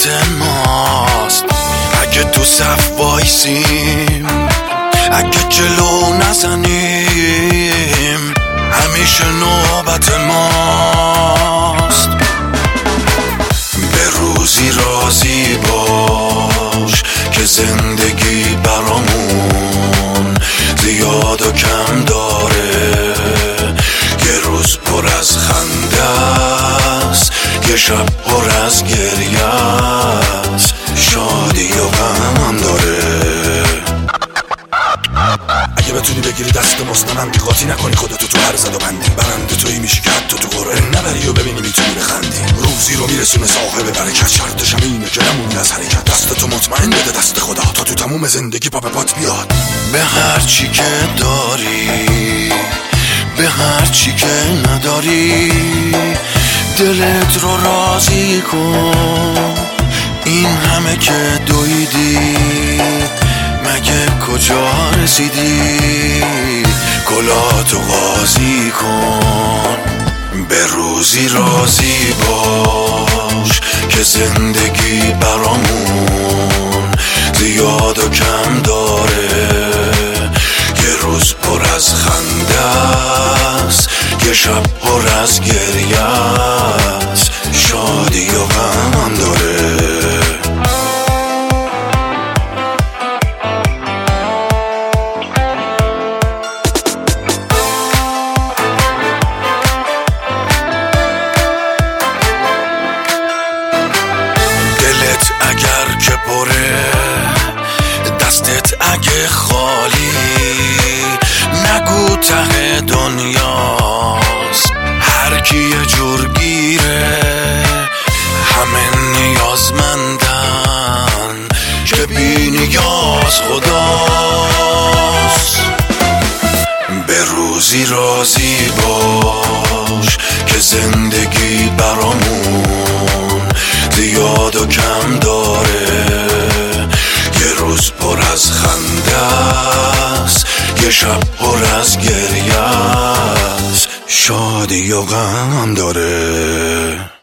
ماست. اگه تو صف وایسیم، اگه جلو نزنیم، همیشه نوبت ماست. به روزی راضی باش که زندگی برامون زیاد و کم داره. یه روز پر از خنده است، یه شب پر از گریه است، شادی و غم داره. اگه بتونی بگیری دست مستمم، قاطی نکنی خودتو تو هر زد و بندی، برنده تویی میشی که حتی تو قرعه نبری و ببینی میتونی بخندی. روزی رو میرسونه صاحب برکت، شرطش اینه که نمونی از حرکت. دستتو مطمئن بده دست خدا تا تو تموم زندگی پا به پات بیاد. به هر چی که داری، به هر چی که نداری، دلت رو راضی کن. این همه که دویدی، مگه کجا رسیدی؟ کلاتو قاضی کن. به روزی راضی باش که زندگی برامون زیاد و کم داره. یه روز پر از خنده است، یه شب پر از گریه است، شادی و غم داره. اگر که پره، دستت اگه خالی، نگو ته دنیاست هر کی یه جور گیره. همه نیازمندن که بی نیاز خداست. به روزی راضی باش که زندگی برامون زیاد و کم داره. یه روز پر از خنده است، یه شب پر از گریه است، شادی و غم داره.